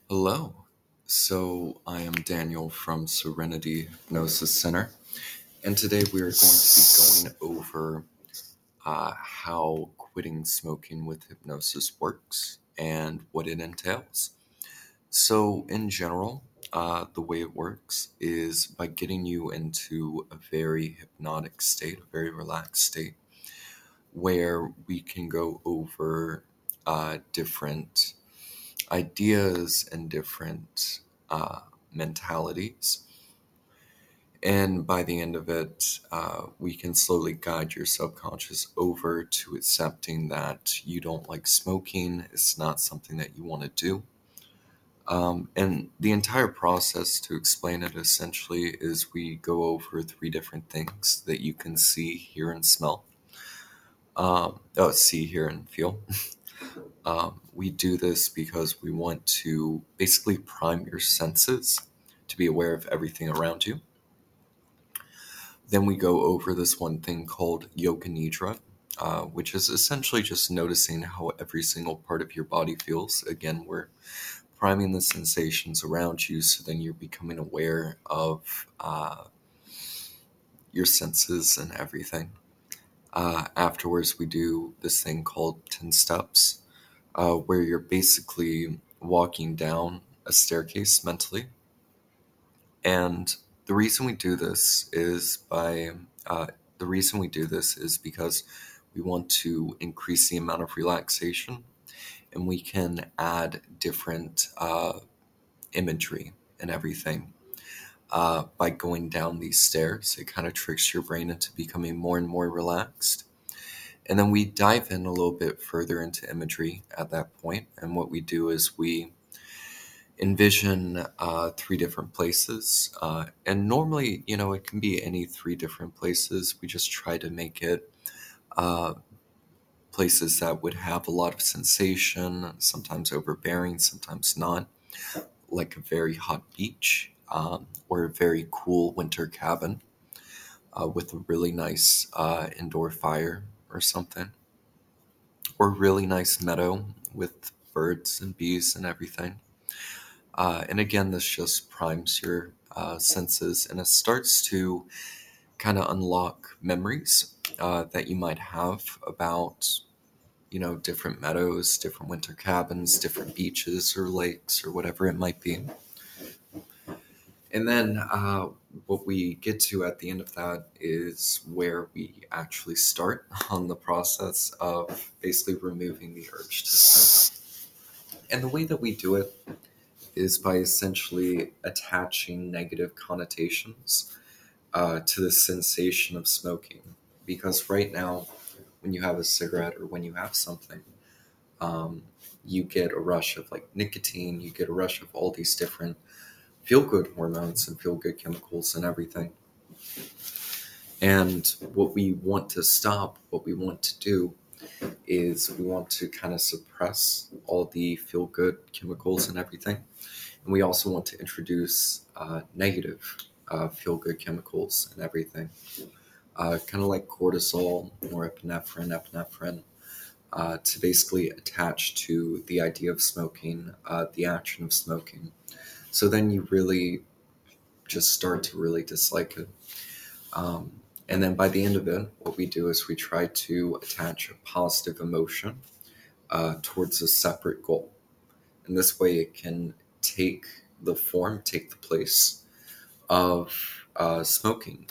Hello. So I am Daniel from Serenity Hypnosis Center, and today we are going to be going over how quitting smoking with hypnosis works and what it entails. So, in general, the way it works is by getting you into a very hypnotic state, a very relaxed state, where we can go over different ideas and different mentalities. And by the end of it, we can slowly guide your subconscious over to accepting that you don't like smoking. It's not something that you want to do. And the entire process to explain it essentially is we go over three different things that you can see, hear, and smell. See, hear, and feel. We do this because we want to basically prime your senses to be aware of everything around you. Then we go over this one thing called Yoga Nidra, which is essentially just noticing how every single part of your body feels. Again, we're priming the sensations around you, so then you're becoming aware of your senses and everything. Afterwards, we do this thing called 10 steps, where you're basically walking down a staircase mentally. And the reason we do this is because we want to increase the amount of relaxation, and we can add different imagery and everything. By going down these stairs, it kind of tricks your brain into becoming more and more relaxed. And then we dive in a little bit further into imagery at that point. And what we do is we envision three different places. And normally, it can be any three different places. We just try to make it uh, places that would have a lot of sensation, sometimes overbearing, sometimes not, like a very hot beach or a very cool winter cabin with a really nice indoor fire or something, or a really nice meadow with birds and bees and everything. And again, this just primes your senses, and it starts to kind of unlock memories that you might have about, different meadows, different winter cabins, different beaches or lakes or whatever it might be. And then what we get to at the end of that is where we actually start on the process of basically removing the urge to smoke. And the way that we do it is by essentially attaching negative connotations to the sensation of smoking. Because right now, when you have a cigarette or when you have something, um, you get a rush of like nicotine, you get a rush of all these different feel good hormones and feel good chemicals and everything. And what we want to stop, what we want to do, is we want to kind of suppress all the feel good chemicals and everything. And we also want to introduce negative feel good chemicals and everything, kind of like cortisol, norepinephrine, to basically attach to the idea of smoking, the action of smoking. So then you really just start to really dislike it. And then by the end of it, what we do is we try to attach a positive emotion towards a separate goal. And this way it can take the place of smoking,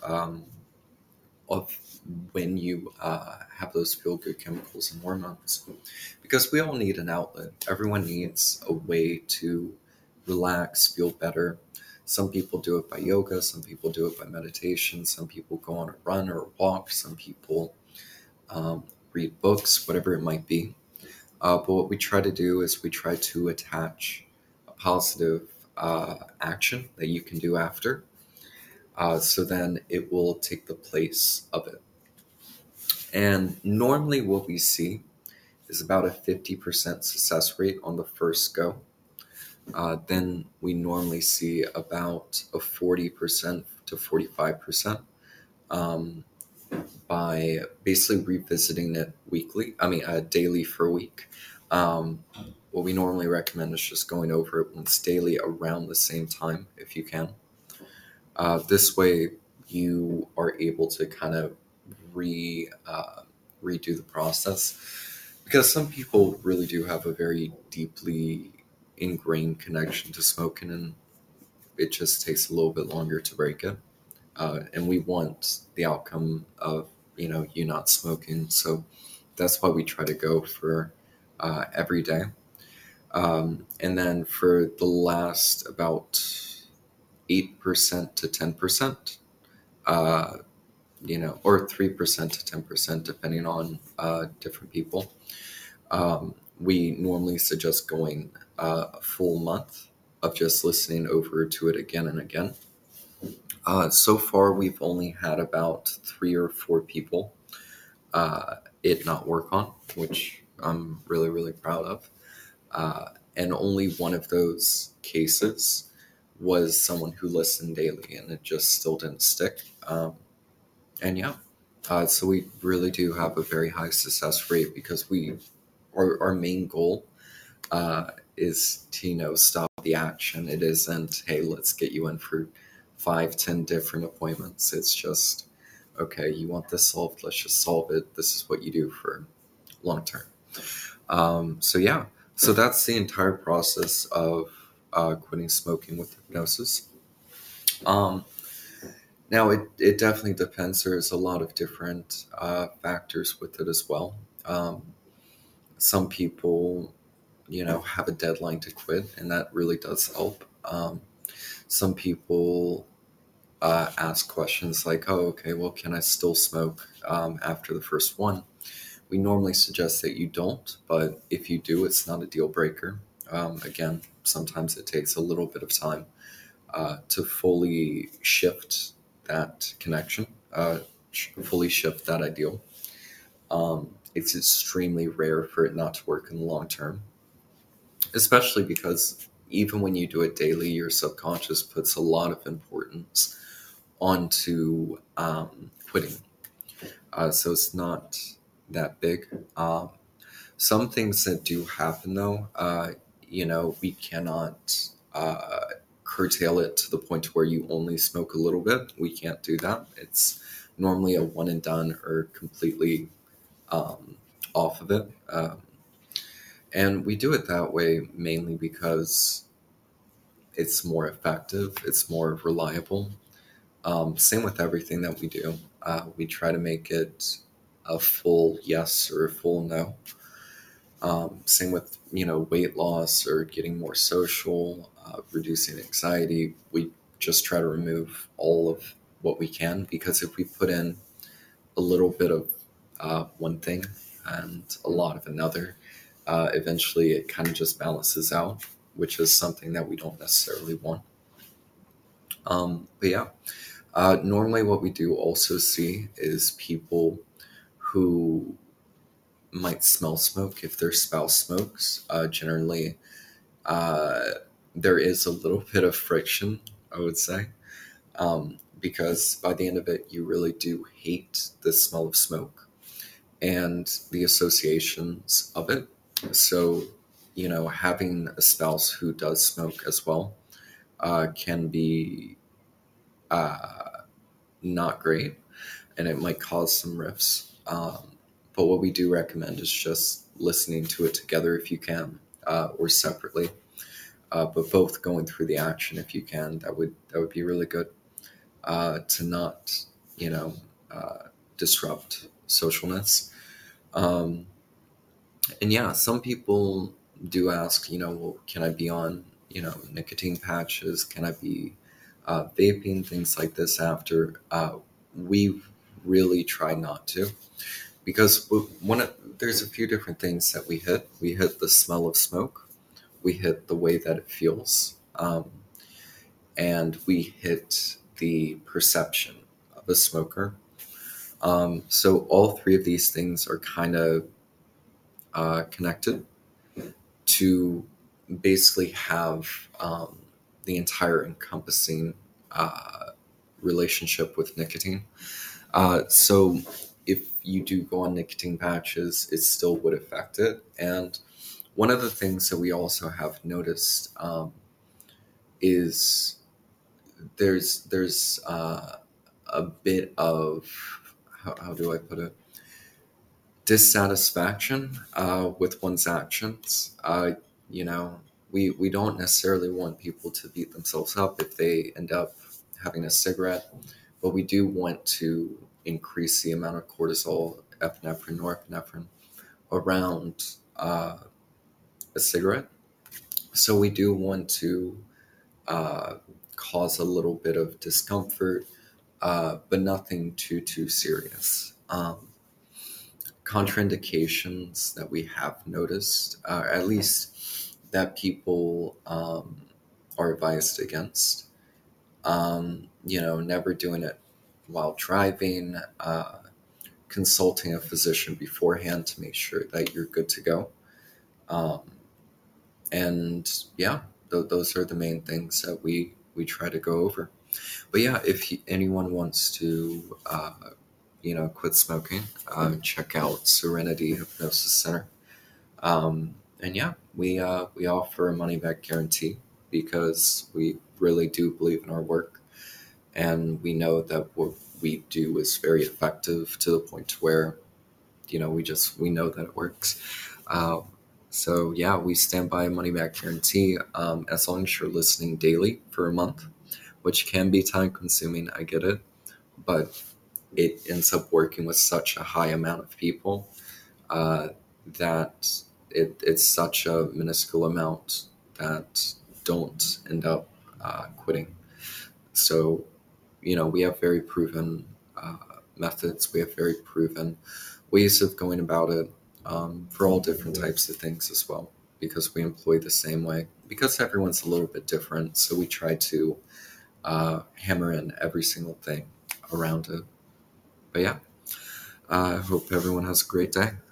of when you have those feel good chemicals and hormones. Because we all need an outlet. Everyone needs a way to relax, feel better. Some people do it by yoga, some people do it by meditation, some people go on a run or a walk, some people read books, whatever it might be. But what we try to do is we try to attach a positive action that you can do after. So then it will take the place of it. And normally, what we see is about a 50% success rate on the first go. Then we normally see about a 40% to 45% um, by basically revisiting it daily for a week. Um, what we normally recommend is just going over it once daily around the same time if you can. This way, you are able to kind of redo the process, because some people really do have a very deeply ingrained connection to smoking, and it just takes a little bit longer to break it. And we want the outcome of you not smoking, so that's why we try to go for every day. And then for the last about 8% to 10%, uh, or 3% to 10%, depending on different people. We normally suggest going a full month of just listening over to it again and again. So far, we've only had about 3 or 4 people it not work on, which I'm really, really proud of. And only one of those cases was someone who listened daily, and it just still didn't stick. And yeah, so we really do have a very high success rate, because our main goal is to stop the action. It isn't, hey, let's get you in for 5, 10 different appointments. It's just, okay, you want this solved, let's just solve it. This is what you do for long term. So yeah, so that's the entire process of quitting smoking with hypnosis. Um, Now, it definitely depends. There's a lot of different factors with it as well. Some people, have a deadline to quit, and that really does help. Some people ask questions like, oh, okay, well, can I still smoke after the first one? We normally suggest that you don't, but if you do, it's not a deal breaker. Again, sometimes it takes a little bit of time to fully shift that connection, fully shift that ideal. It's extremely rare for it not to work in the long term, especially because even when you do it daily, your subconscious puts a lot of importance onto quitting. So it's not that big. Some things that do happen, though, we cannot curtail it to the point where you only smoke a little bit. We can't do that. It's normally a one and done, or completely um, off of it. And we do it that way mainly because it's more effective, it's more reliable. Same with everything that we do. We try to make it a full yes or a full no. Same with weight loss or getting more social, reducing anxiety. We just try to remove all of what we can, because if we put in a little bit of one thing and a lot of another, eventually it kind of just balances out, which is something that we don't necessarily want. But yeah, normally what we do also see is people who might smell smoke if their spouse smokes. Generally, uh, there is a little bit of friction, I would say, because by the end of it, you really do hate the smell of smoke and the associations of it. So, having a spouse who does smoke as well can be not great, and it might cause some rifts. But what we do recommend is just listening to it together if you can, or separately, but both going through the action if you can. That would be really good, to not you know disrupt socialness. Um, and yeah, some people do ask, well, can I be on nicotine patches? Can I be vaping, things like this after? We really try not to, because there's a few different things that we hit. We hit the smell of smoke, we hit the way that it feels, and we hit the perception of a smoker. So all three of these things are kind of connected to basically have the entire encompassing relationship with nicotine. So if you do go on nicotine patches, it still would affect it. And One of the things that we also have noticed is there's a bit of, how do I put it, dissatisfaction with one's actions. You know, we don't necessarily want people to beat themselves up if they end up having a cigarette, but we do want to increase the amount of cortisol, epinephrine, norepinephrine around a cigarette. So we do want to uh, cause a little bit of discomfort, but nothing too serious. Contraindications that we have noticed, at least that people are advised against. You know, never doing it while driving, consulting a physician beforehand to make sure that you're good to go. Um, and yeah, those are the main things that we try to go over. But yeah, if anyone wants to, quit smoking, check out Serenity Hypnosis Center. And yeah, we offer a money back guarantee because we really do believe in our work, and we know that what we do is very effective to the point where we know that it works. Um, so yeah, we stand by a money back guarantee as long as you're listening daily for a month, which can be time consuming. I get it, but it ends up working with such a high amount of people uh, that it's such a minuscule amount that don't end up quitting. So, we have very proven methods, we have very proven ways of going about it for all different types of things as well, because we employ the same way, because everyone's a little bit different. So we try to hammer in every single thing around it. But yeah, I hope everyone has a great day.